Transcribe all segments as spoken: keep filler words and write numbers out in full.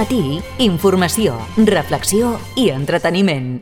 matí, informació, reflexió i entreteniment.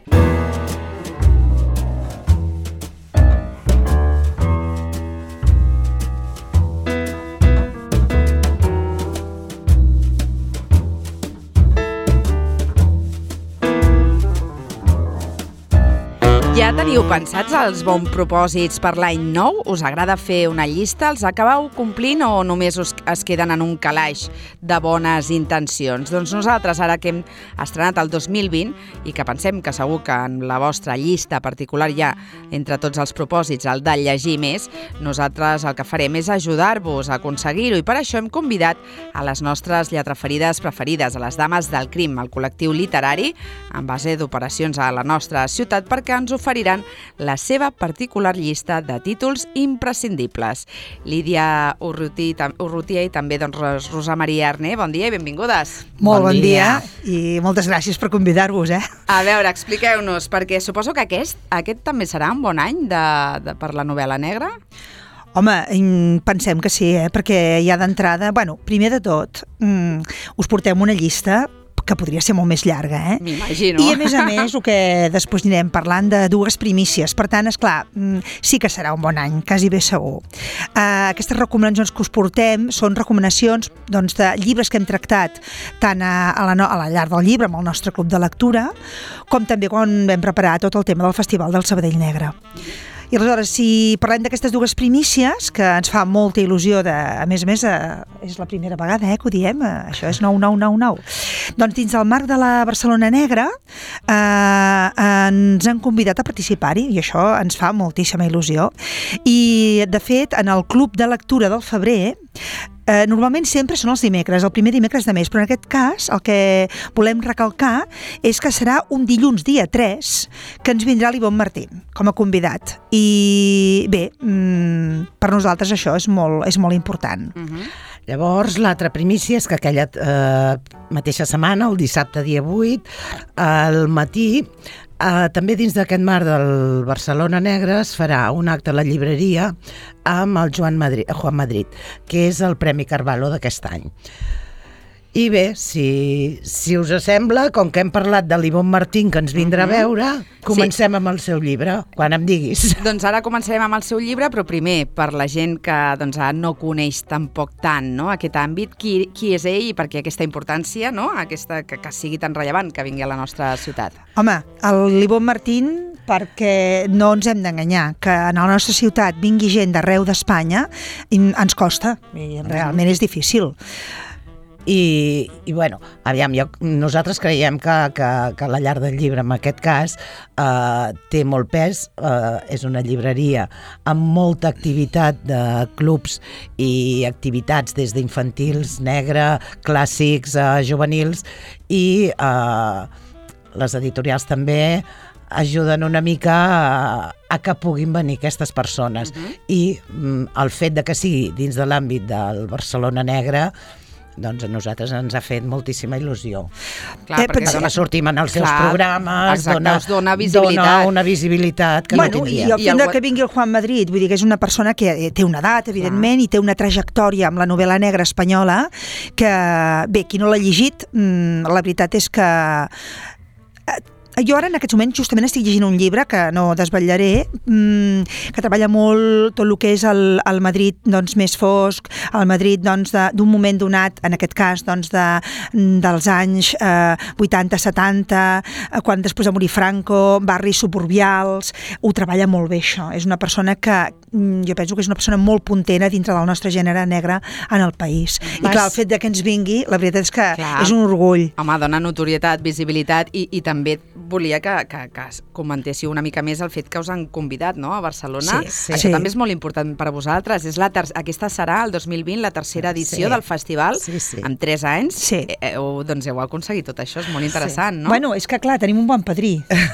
Ja teniu pensats els bons propòsits per l'any nou? Us agrada fer una llista? Els acabeu complint o només us es queden en un calaix de bones intencions? Doncs nosaltres, ara que hem estrenat el dos mil vint i que pensem que segur que en la vostra llista particular hi ha entre tots els propòsits el de llegir més, nosaltres el que farem és ajudar-vos a aconseguir-ho i per això hem convidat a les nostres lletraferides preferides, a les Dames del Crim, el col·lectiu literari en base d'operacions a la nostra ciutat, perquè ens oferiran la seva particular llista de títols imprescindibles. Lídia Urrutia i també doncs, Rosa Maria Arné, bon dia i benvingudes. Molt bon, bon dia. dia i moltes gràcies per convidar-vos. Eh? A veure, expliqueu-nos, perquè suposo que aquest, aquest també serà un bon any de, de, per la novel·la negra? Home, pensem que sí, eh? Perquè ja d'entrada, bueno, primer de tot, mm, us portem una llista que podria ser molt més llarga, eh? M'imagino. I a més a més, el que després anirem parlant de dues primícies. Per tant, esclar, sí que serà un bon any, quasi bé segur. Uh, aquestes recomanacions que us portem són recomanacions doncs, de llibres que hem tractat tant a, a, la, a la llar del llibre, amb el nostre club de lectura, com també quan vam preparar tot el tema del Festival del Sabadell Negre. I aleshores, si parlem d'aquestes dues primícies, que ens fa molta il·lusió, de, a més a més, eh, és la primera vegada eh, que ho diem, eh, això és nou nou nou nou. Doncs dins del marc de la Barcelona Negra eh, ens han convidat a participar-hi i això ens fa moltíssima il·lusió. I, de fet, en el Club de Lectura del Febrer, Eh, normalment sempre són els dimecres, el primer dimecres de mes, però en aquest cas el que volem recalcar és que serà un dilluns dia tres que ens vindrà l'Ivonne Martín com a convidat. I bé, mm, per nosaltres això és molt, és molt important. Uh-huh. Llavors, l'altra primícia és que aquella eh, mateixa setmana, el dissabte dia vuit, al matí, Uh, també dins d'aquest marc del Barcelona Negra es farà un acte a la llibreria amb el Joan Madrid, Juan Madrid, que és el Premi Carvalho d'aquest any. I bé, si, si us sembla, com que hem parlat de l'Ivonne Martín que ens vindrà uh-huh. a veure, comencem sí. amb el seu llibre, quan em diguis. Doncs ara començarem amb el seu llibre, però primer, per la gent que doncs, no coneix tampoc tant no, aquest àmbit, qui, qui és ell i per què aquesta importància, no, aquesta, que, que sigui tan rellevant que vingui a la nostra ciutat? Home, l'Ivonne Martín, perquè no ens hem d'enganyar, que a la nostra ciutat vingui gent d'arreu d'Espanya ens costa, i realment és difícil. I, i bueno, aviam, jo, nosaltres creiem que, que, que la llar del llibre en aquest cas eh, té molt pes, eh, és una llibreria amb molta activitat de clubs i activitats des d'infantils, negre, clàssics, eh, juvenils i eh, les editorials també ajuden una mica a, a que puguin venir aquestes persones. Uh-huh. I mm, el fet de que sigui dins de l'àmbit del Barcelona Negra doncs a nosaltres ens ha fet moltíssima il·lusió. Clar, eh, perquè dona, sortim en els seus clar, programes, exacte, dona, dona, visibilitat. dona una visibilitat que bueno, no tindria. I el fet el... que vingui el Juan Madrid, vull dir que és una persona que té una edat, evidentment, clar. I té una trajectòria amb la novel·la negra espanyola que, bé, qui no l'ha llegit, mmm, la veritat és que... Jo ara en aquests moments justament estic llegint un llibre que no desvetllaré, mmm, que treballa molt tot el que és el, el Madrid doncs, més fosc, el Madrid doncs, d'un moment donat, en aquest cas doncs, de, dels anys eh, vuitanta setanta, eh, quan després de morir Franco, barris suburbials, ho treballa molt bé això. És una persona que jo penso que és una persona molt puntera dintre del nostre gènere negre en el país. Vas... I clar, el fet de que ens vingui, la veritat és que clar. És un orgull. Home, dona notorietat, visibilitat i, i també volia que, que, que comentéssiu una mica més el fet que us han convidat, no?, a Barcelona. Sí, sí. Això sí. també és molt important per a vosaltres. És la ter... Aquesta serà el dos mil vint la tercera edició sí. del festival, sí, sí. en tres anys. Sí. Eh, heu, doncs heu aconseguit tot això, és molt interessant, sí. no? Bueno, és que clar, tenim un bon padrí.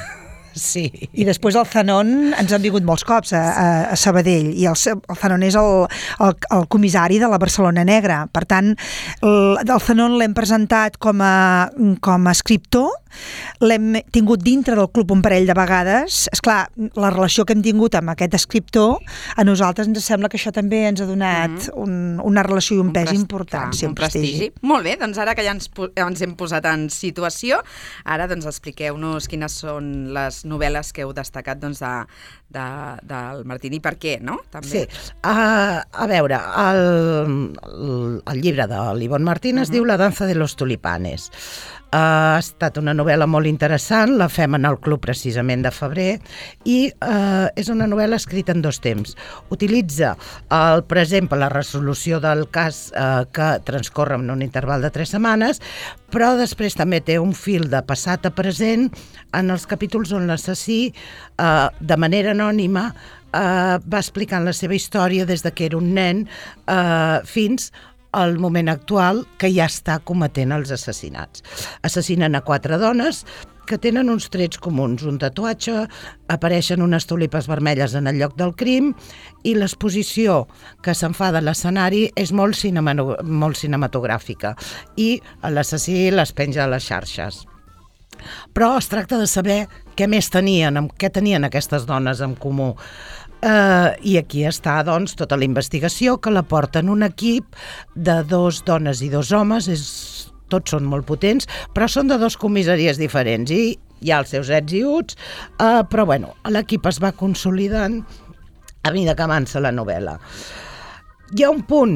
Sí. I després el Zanon ens han vingut molts cops a, a, a Sabadell, i el, el Zanon és el, el, el comissari de la Barcelona Negra. Per tant, el, el Zanon l'hem presentat com a, com a escriptor, l'hem tingut dintre del club un parell de vegades. Esclar, la relació que hem tingut amb aquest escriptor, a nosaltres ens sembla que això també ens ha donat mm-hmm. un, una relació i un, un pes prestigi, important. Sí, un, un prestigi. prestigi. Molt bé, doncs ara que ja ens, ens hem posat en situació, ara doncs expliqueu-nos quines són les novel·les que heu destacat doncs, de, de, del Martín i per què, no? També. Sí, uh, a veure, el, el, el llibre de l'Ivonne Martín es uh-huh. diu La danza de los tulipanes. Uh, ha estat una novel·la molt interessant, la fem en el club precisament de febrer, i uh, és una novel·la escrita en dos temps. Utilitza el present per la resolució del cas uh, que transcorre en un interval de tres setmanes, però després també té un fil de passat a present en els capítols on l'assassí, uh, de manera anònima, uh, va explicant la seva història des de que era un nen uh, fins al moment actual, que ja està cometent els assassinats. Assassinen a quatre dones que tenen uns trets comuns, un tatuatge, apareixen unes tulipes vermelles en el lloc del crim, i l'exposició que se'n fa de l'escenari és molt, cinema, molt cinematogràfica, i l'assassí les penja a les xarxes. Però es tracta de saber què més tenien, què tenien aquestes dones en comú. Uh, I aquí està, doncs, tota la investigació, que la porten un equip de dos dones i dos homes, és, tots són molt potents, però són de dos comissaries diferents i hi ha els seus ets i uts, uh, però bueno, l'equip es va consolidant a mesura que avança la novel·la. Hi ha un punt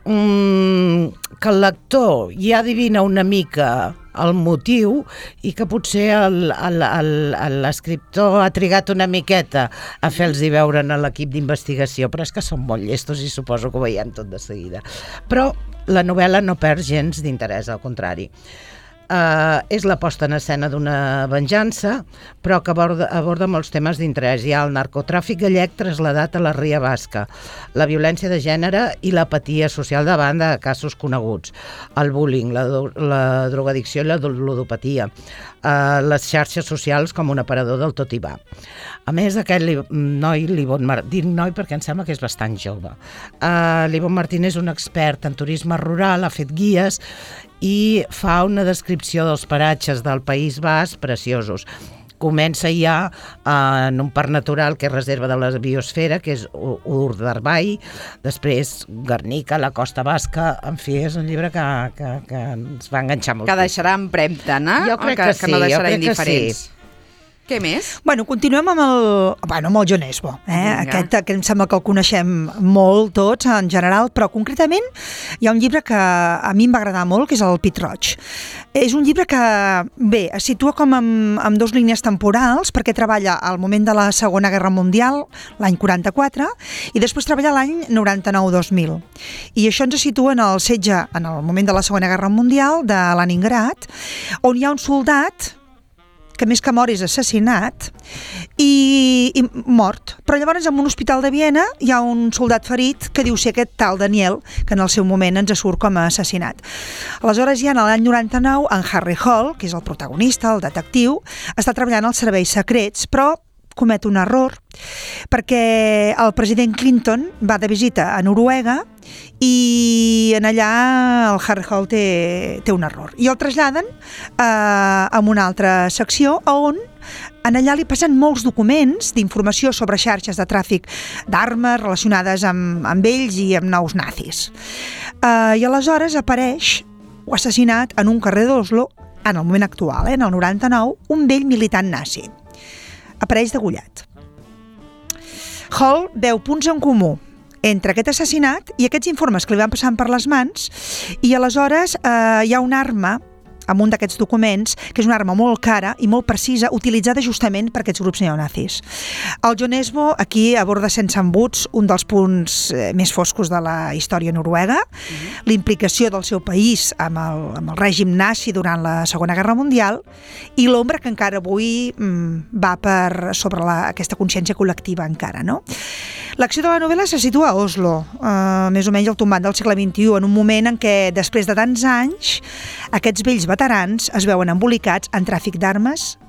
um, que el lector ja adivina una mica el motiu i que potser l'escriptor ha trigat una miqueta a fer-los veure a l'equip d'investigació, però és que són molt llestos i suposo que ho veiem tot de seguida. Però la novel·la no perd gens d'interès, al contrari. Uh, és la posta en escena d'una venjança, però que aborda, aborda molts temes d'interès. Hi ha el narcotràfic gallec trasladat a la Ria Basca, la violència de gènere i l'apatia social davant de casos coneguts, el bullying, la, la drogadicció i la ludopatia, uh, les xarxes socials com un aparador del tot i va. A més, aquest li, noi, l'Ivonne Martín, dic noi perquè em sembla que és bastant jove, uh, l'Ivonne Martín és un expert en turisme rural, ha fet guies i fa una descripció dels paratges del País Basc preciosos. Comença ja eh, en un parc natural que és reserva de la biosfera, que és Urdaibai, després Guernica, la Costa Basca, en fi, és un llibre que, que, que ens va enganxar molt. Que deixarà empremta, no? Jo crec que, que sí, que no deixarà jo crec indiferents. que sí. Què més? Bueno, continuem amb el, bueno, amb el Jon Esbo, eh? Aquest que em sembla que el coneixem molt tots en general, però concretament hi ha un llibre que a mi em va agradar molt, que és el Pit Roig. És un llibre que, bé, es situa com amb, amb dos línies temporals, perquè treballa al moment de la Segona Guerra Mundial, l'any quaranta-quatre, i després treballa l'any noranta-nou dos mil. I això ens situa en el setge, en el moment de la Segona Guerra Mundial, de Leningrad, on hi ha un soldat que més que mort és assassinat i, i mort. Però llavors en un hospital de Viena hi ha un soldat ferit que diu ser aquest tal Daniel, que en el seu moment ens surt com a assassinat. Aleshores ja en l'any noranta-nou en Harry Hole, que és el protagonista, el detectiu, està treballant als serveis secrets, però comet un error perquè el president Clinton va de visita a Noruega i en allà el Harry Hole té, té un error i el traslladen eh, a una altra secció on en allà li passen molts documents d'informació sobre xarxes de tràfic d'armes relacionades amb, amb ells i amb nous nazis. Eh, I aleshores apareix assassinat en un carrer d'Oslo, en el moment actual, eh, en el noranta-nou, un vell militant nazi. Apareix degollat. Hall veu punts en comú entre aquest assassinat i aquests informes que li van passant per les mans i aleshores eh, hi ha una arma amb un d'aquests documents, que és una arma molt cara i molt precisa, utilitzada justament per aquests grups neonazis. El Jon Esbo aquí aborda sense embuts un dels punts més foscos de la història noruega, mm-hmm. l'implicació del seu país amb el, amb el règim nazi durant la Segona Guerra Mundial i l'ombra que encara avui mm, va per sobre la, aquesta consciència col·lectiva encara, no? L'acció de la novel·la se situa a Oslo, eh, més o menys al tombant del segle vint-i-u, en un moment en què, després de tants anys, aquests vells veterans es veuen embolicats en tràfic d'armes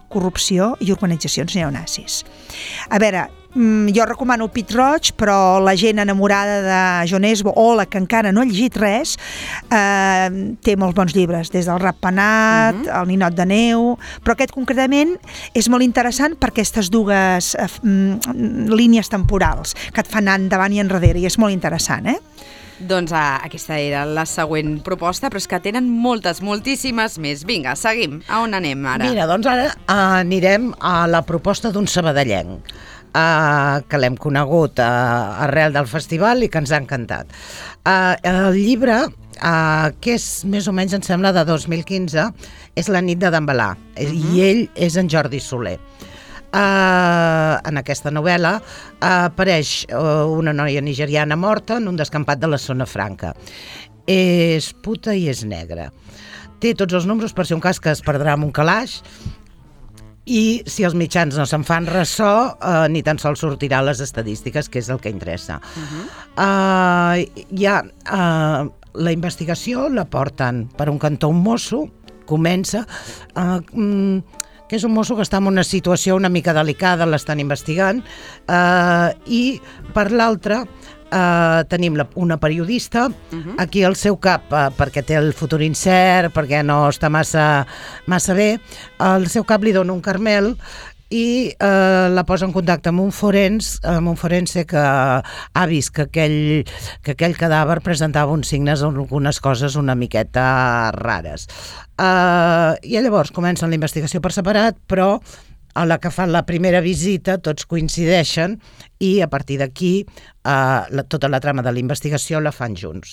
corrupció i organitzacions neonazis. A veure, jo recomano Pit Roig, però la gent enamorada de John Esbo o la que encara no ha llegit res eh, té molts bons llibres, des del Ratpenat, uh-huh. el Ninot de neu, però aquest concretament és molt interessant per aquestes dues eh, línies temporals que et fan anar endavant i enrere, i és molt interessant, eh? Doncs ah, aquesta era la següent proposta, però és que tenen moltes, moltíssimes més. Vinga, seguim. A on anem ara? Mira, doncs ara uh, anirem a la proposta d'un sabadellenc, uh, que l'hem conegut uh, arrel del festival i que ens ha encantat. Uh, el llibre, uh, que és més o menys, em sembla, de dos mil quinze, és La nit de Dambalà, uh-huh. i ell és en Jordi Soler. Uh, en aquesta novel·la uh, apareix uh, una noia nigeriana morta en un descampat de la zona franca. És puta i és negra. Té tots els números per si un cas que es perdrà amb un calaix, i si els mitjans no se'n fan ressò, uh, ni tan sols sortirà a les estadístiques, que és el que interessa. Uh-huh. uh, hi ha uh, la investigació, la porten per un cantó un mosso, comença... Uh, mm, que és un mosso que està en una situació una mica delicada, l'estan investigant, eh, i per l'altra eh, tenim la, una periodista, uh-huh. aquí al seu cap, eh, perquè té el futur incert, perquè no està massa, massa bé, al seu cap li dona un carmel i eh, la posa en contacte amb un forens, amb un forense que ha vist que aquell, que aquell cadàver presentava uns signes o algunes coses una miqueta rares. Uh, I llavors comencen la investigació per separat, però a la que fan la primera visita tots coincideixen i a partir d'aquí uh, la, tota la trama de la investigació la fan junts.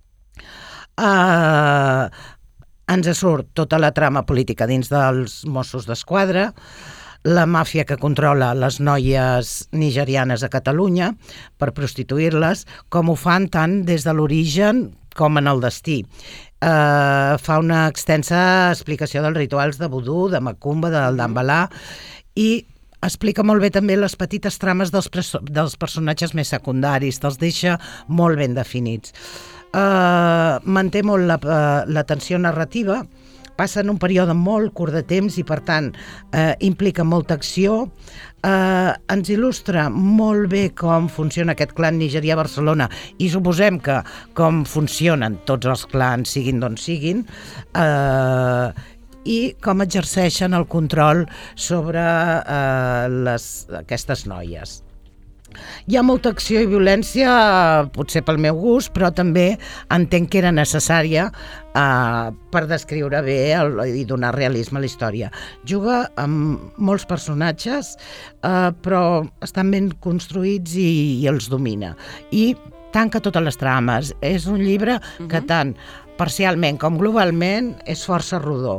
Uh, ens surt tota la trama política dins dels Mossos d'Esquadra, la màfia que controla les noies nigerianes a Catalunya per prostituir-les, com ho fan tant des de l'origen com en el destí. Uh, fa una extensa explicació dels rituals de vudú, de macumba, del dambalà, i explica molt bé també les petites trames dels, dels personatges més secundaris, te'ls deixa molt ben definits. Uh, manté molt la, uh, la tensió narrativa, passa en un període molt curt de temps i, per tant, eh, implica molta acció. Eh, ens il·lustra molt bé com funciona aquest clan nigerià a Barcelona i suposem que com funcionen tots els clans, siguin d'on siguin, eh, i com exerceixen el control sobre eh, les, aquestes noies. Hi ha molta acció i violència, potser pel meu gust, però també entenc que era necessària eh, per descriure bé el, i donar realisme a la història. Juga amb molts personatges, eh, però estan ben construïts i, i els domina. I tanca totes les trames. És un llibre uh-huh. que tant parcialment com globalment és força rodó.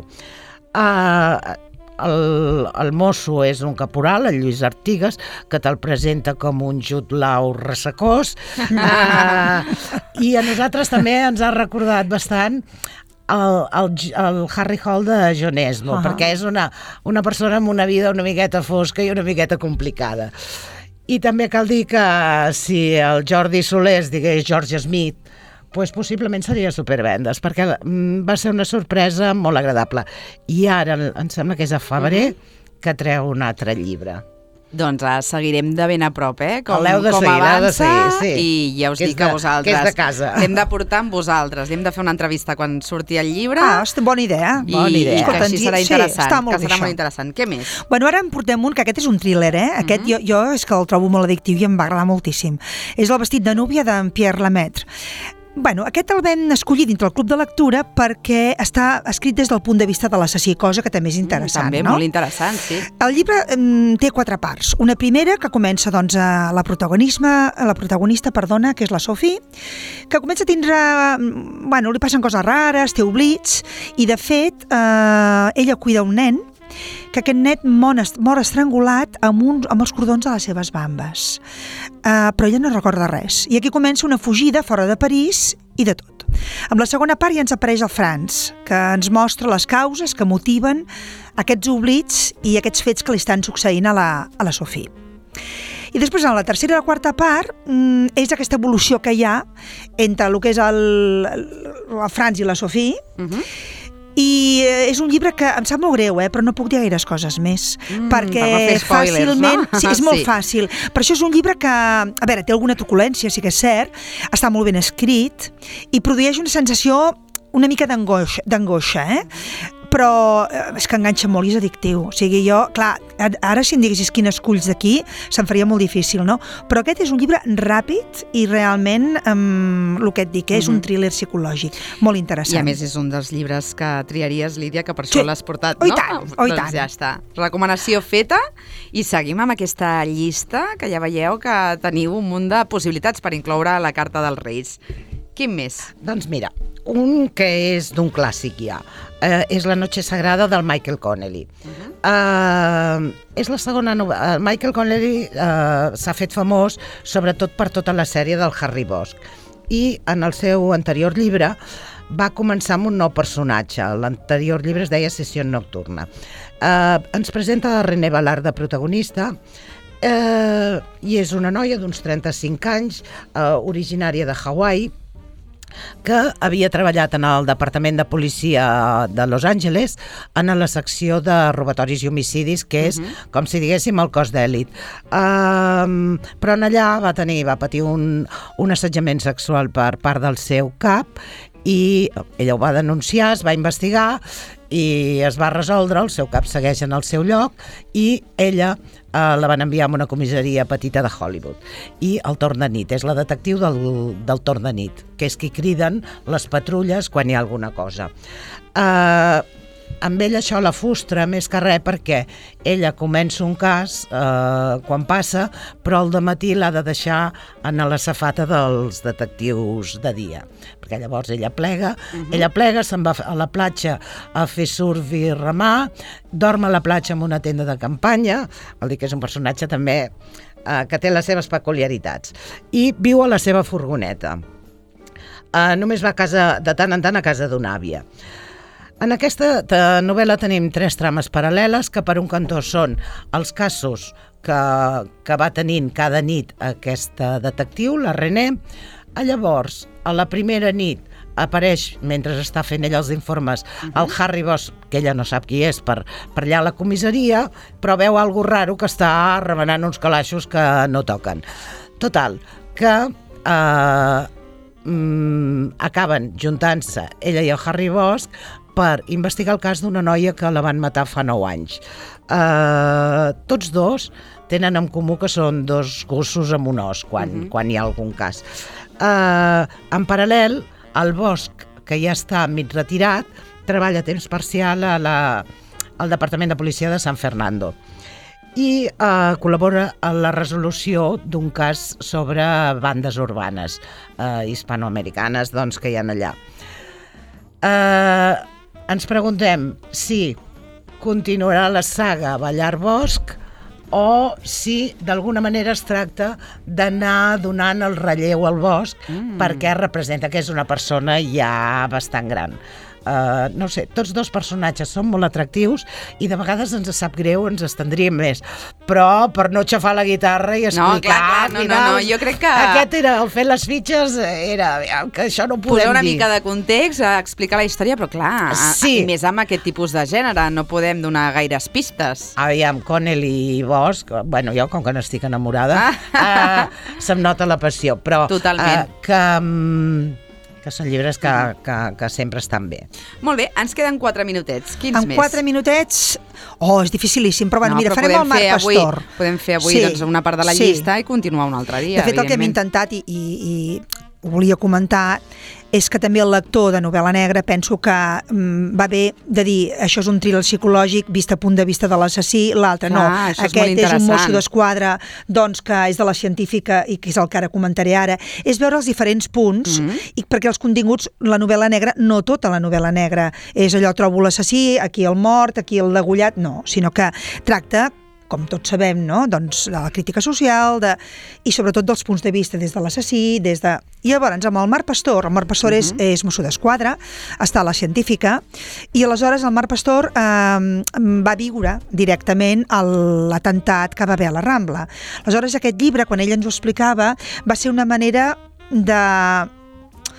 Eh, El, el mosso és un caporal, el Lluís Artigas, que te'l presenta com un Jude Law ressecós, uh, i a nosaltres també ens ha recordat bastant el, el, el Harry Hole de John Esbo, uh-huh. perquè és una, una persona amb una vida una miqueta fosca i una miqueta complicada. I també cal dir que si el Jordi Soler es digués George Smith, pues possiblement seria supervendes, perquè va ser una sorpresa molt agradable. I ara em sembla que és a febrer que treu un altre llibre. Doncs uh, seguirem de ben a prop, eh? Com, l'heu de com seguir, avança, de seguir, sí. I ja us que dic a vosaltres. Que és de casa. L'hem de portar amb vosaltres, hem de fer una entrevista quan surti el llibre. Ah, bona idea. I, bona idea. I que així serà interessant. Sí, molt que serà això. molt interessant. Què més? Bueno, ara en portem un, que aquest és un thriller, eh? Aquest uh-huh. jo, jo és que el trobo molt addictiu i em va agradar moltíssim. És El vestit de núvia d'en Pierre Lemaitre. Bueno, aquest el vam escollir dintre el club de lectura perquè està escrit des del punt de vista de l'assassí, cosa que també és interessant, també, no? molt interessant, sí. El llibre mm, té quatre parts. Una primera que comença, doncs, a la protagonisme, a la protagonista, perdona, que és la Sophie, que comença a tindre... Bueno, li passen coses rares, té oblits, i de fet, eh, ella cuida un nen, que aquest net mor estrangulat amb, un, amb els cordons de les seves bambes. Uh, però ella no recorda res. I aquí comença una fugida fora de París i de tot. Amb la segona part ja ens apareix el Franz, que ens mostra les causes que motiven aquests oblits i aquests fets que li estan succeint a la, a la Sophie. I després, en la tercera i la quarta part, és aquesta evolució que hi ha entre el que és el, el Franz i la Sophie, uh-huh. I és un llibre que em sap molt greu, eh, però no puc dir gaires coses més, mm, perquè per no fer spoilers, fàcilment... No? Sí, és molt sí. fàcil. Per això és un llibre que, a veure, té alguna truculència, sí que és cert, està molt ben escrit i produeix una sensació una mica d'angoixa, d'angoixa, eh? Però és que enganxa molt i és addictiu. O sigui, jo, clar, ara si em diguessis quin esculls d'aquí, se'm faria molt difícil, no? Però aquest és un llibre ràpid i realment, um, el que et dic, eh, és un thriller psicològic molt interessant. I a més és un dels llibres que triaries, Lídia, que per això sí. l'has portat, oh, no? I tant, oh, i doncs tant. ja està. Recomanació feta i seguim amb aquesta llista que ja veieu que teniu un munt de possibilitats per incloure a la Carta dels Reis. Quin més? Doncs mira, un que és d'un clàssic ja, eh, és La noche sagrada del Michael Connelly. Uh-huh. eh, és la segona novel·la. Michael Connelly eh, s'ha fet famós sobretot per tota la sèrie del Harry Bosch i en el seu anterior llibre va començar amb un nou personatge. L'anterior llibre es deia Sessió nocturna. Eh, ens presenta René Ballard de protagonista. Eh, i és una noia d'uns trenta-cinc anys, eh, originària de Hawaii, que havia treballat en el Departament de Policia de Los Angeles en la secció de robatoris i homicidis, que és, uh-huh. com si diguéssim, el cos d'èlit. Um, però en allà va tenir, va patir un, un assetjament sexual per part del seu cap i ella ho va denunciar, es va investigar i es va resoldre, el seu cap segueix en el seu lloc i ella eh, la van enviar a una comissaria petita de Hollywood. I el torn de nit, és la detectiu del, del torn de nit, que és qui criden les patrulles quan hi ha alguna cosa. Eh, amb ella això la frustra més que res perquè ella comença un cas eh, quan passa, però al dematí l'ha de deixar en la safata dels detectius de dia, perquè llavors ella plega, uh-huh. ella plega, se'n va a la platja a fer surf i remar, dorm a la platja amb una tenda de campanya, vol dir que és un personatge també eh, que té les seves peculiaritats, i viu a la seva furgoneta. Eh, només va a casa, de tant en tant a casa d'una àvia. En aquesta novel·la tenim tres trames paral·leles que per un cantó són els casos que, que va tenint cada nit aquesta detectiu, la René. Llavors, a la primera nit apareix, mentre està fent ella els informes, uh-huh. el Harry Bosch, que ella no sap qui és, per, per allà a la comissaria, però veu algo raro que està remenant uns calaixos que no toquen. Total, que eh, mm, acaben juntant-se ella i el Harry Bosch per investigar el cas d'una noia que la van matar fa nou anys. Uh, tots dos tenen en comú que són dos gossos amb un os quan, uh-huh. quan hi ha algun cas. Uh, en paral·lel, el Bosch, que ja està mig retirat, treballa a temps parcial a la, al Departament de Policia de San Fernando i uh, col·labora en la resolució d'un cas sobre bandes urbanes uh, hispanoamericanes doncs, que hi ha allà. Uh, ens preguntem si continuarà la saga Ballard Bosch o si d'alguna manera es tracta d'anar donant el relleu al Bosch mm. perquè representa que és una persona ja bastant gran. Uh, no sé, tots dos personatges són molt atractius i de vegades ens sap greu, ens estendríem més, però per no xafar la guitarra i explicar... No, clar, clar, no, no, no, jo crec que... Aquest era, el fer les fitxes era, que això no ho podem dir. Posar una mica de context, explicar la història, però clar, sí. i més amb aquest tipus de gènere, no podem donar gaires pistes. Aviam, Connelly i Bosch, bueno, jo com que n'estic enamorada, ah. uh, se'm nota la passió, però... Totalment. Uh, que... Um, que són llibres que, que, que sempre estan bé. Molt bé, ens queden quatre minutets. Quins en més? En quatre minutets... Oh, és dificilíssim, però bueno, no, mira, però farem el Marc avui, Pastor. Podem fer avui sí, doncs, una part de la sí. llista i continuar un altre dia, de fet, el que hem intentat, i, i, i ho volia comentar, és que també el lector de novel·la negra penso que mm, va bé de dir això és un thriller psicològic vist a punt de vista de l'assassí, l'altre no. Aquest és, és un mosso d'esquadra doncs, que és de la científica i que és el que ara comentaré ara. És veure els diferents punts mm-hmm. i perquè els continguts, la novel·la negra, no tota la novel·la negra és allò, trobo l'assassí, aquí el mort, aquí el degollat, no, sinó que tracta, com tots sabem, no? Doncs de la crítica social de... i sobretot dels punts de vista des de l'assassí, des de... I llavors, amb el Marc Pastor, el Marc Pastor uh-huh. és, és mosso d'esquadra, està a la científica, i aleshores el Marc Pastor eh, va viure directament l'atemptat que va haver a la Rambla. Aleshores, aquest llibre, quan ell ens ho explicava, va ser una manera de...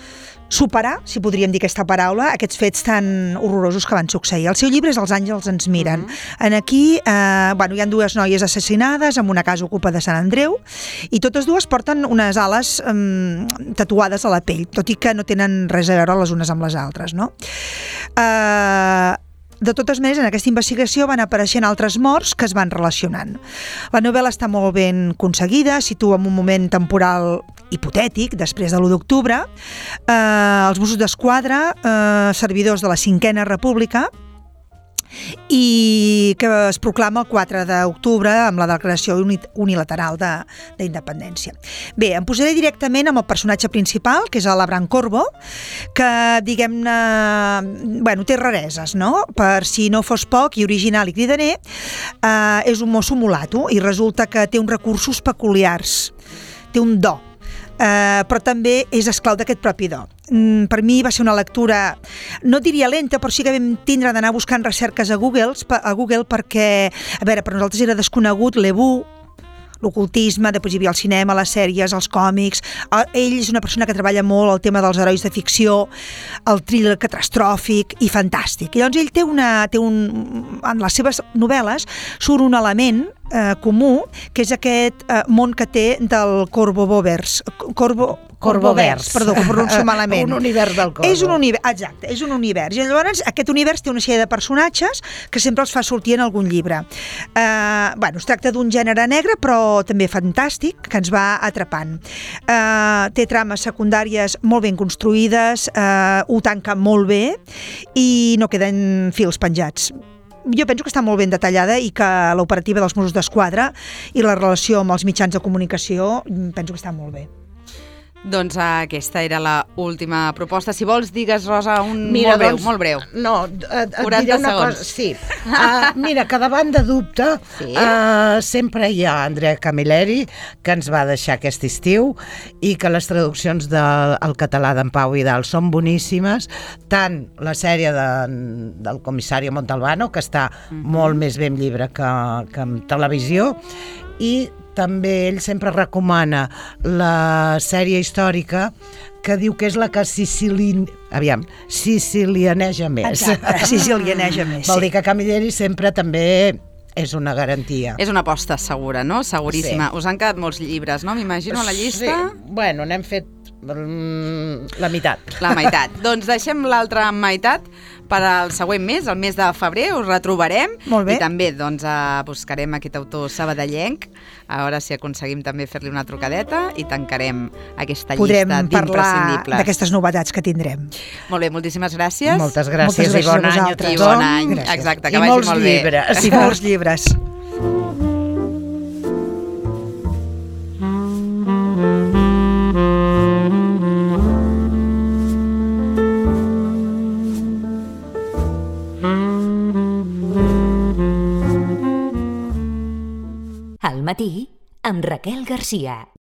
superar, si podríem dir aquesta paraula, aquests fets tan horrorosos que van succeir. El seu llibre és Els àngels ens miren. Uh-huh. En aquí eh, bueno, hi ha dues noies assassinades en una casa ocupada de Sant Andreu i totes dues porten unes ales eh, tatuades a la pell, tot i que no tenen res a veure les unes amb les altres, no? Eh... De totes maneres, en aquesta investigació van apareixent altres morts que es van relacionant. La novel·la està molt ben aconseguida, situa en un moment temporal hipotètic, després de l'u d'octubre. Eh, els Mossos d'Esquadra, eh, servidors de la Cinquena República, i que es proclama el quatre d'octubre amb la declaració unilateral de, d'independència. Bé, em posaré directament amb el personatge principal, que és l'Abraham Corbo, que, diguem-ne, bueno, té rareses, no? Per si no fos poc i original i cridaner, eh, és un mosso mulato i resulta que té uns recursos peculiars, té un do. Uh, però també és esclau d'aquest propi do. Mm, per mi va ser una lectura, no diria lenta, però sí que vam tindre d'anar buscant recerques a Google, a Google perquè, a veure, per nosaltres era desconegut l'Ebú, l'ocultisme, després hi havia el cinema, les sèries, els còmics. Ell és una persona que treballa molt el tema dels herois de ficció, el thriller catastròfic i fantàstic. I llavors ell té una... Té un, en les seves novel·les surt un element eh, comú, que és aquest eh, món que té del Corvo Bovers. Corvo... Corbovers. Perdó, que pronuncio malament. Un univers del Corvo. És un univers, exacte, és un univers. I llavors aquest univers té una sèrie de personatges que sempre els fa sortir en algun llibre. Eh, bueno, es tracta d'un gènere negre, però també fantàstic, que ens va atrapant. Eh, té trames secundàries molt ben construïdes, eh, ho tanca molt bé i no queden fils penjats. Jo penso que està molt ben detallada i que l'operativa dels Mossos d'Esquadra i la relació amb els mitjans de comunicació penso que està molt bé. Doncs aquesta era la última proposta. Si vols, digues, Rosa, un mira, molt breu, doncs, molt breu. No, et, et diré una segons. cosa. Sí. Uh, mira, que davant de dubte, sí? uh, sempre hi ha Andrea Camilleri, que ens va deixar aquest estiu, i que les traduccions del de, català d'en Pau Vidal són boníssimes, tant la sèrie de, del comissari Montalbano, que està mm-hmm. molt més bé en llibre que, que en televisió, i també ell sempre recomana la sèrie històrica que diu que és la que sicilin... Aviam, sicilianeja més. Exacte, sicilianeja més. Vol dir que Camilleri sempre també és una garantia. És una aposta segura, no? Seguríssima. Sí. Us han quedat molts llibres, no? M'imagino, a la llista. Sí, bueno, n'hem fet mm, la meitat. La meitat. Doncs deixem l'altra meitat per al següent mes, el mes de febrer, us retrobarem. Molt bé. I també doncs, uh, buscarem aquest autor sabadellenc, a veure si aconseguim també fer-li una trucadeta i tancarem aquesta Podrem llista d'imprescindibles. parlar d'aquestes novetats que tindrem. Molt bé, moltíssimes gràcies. Moltes gràcies, Moltes gràcies i bon a any a vosaltres. I tothom. bon any, Gràcies. exacte, que I vagi molts molt bé. llibres. I molts llibres. Al matí, amb Raquel Garcia.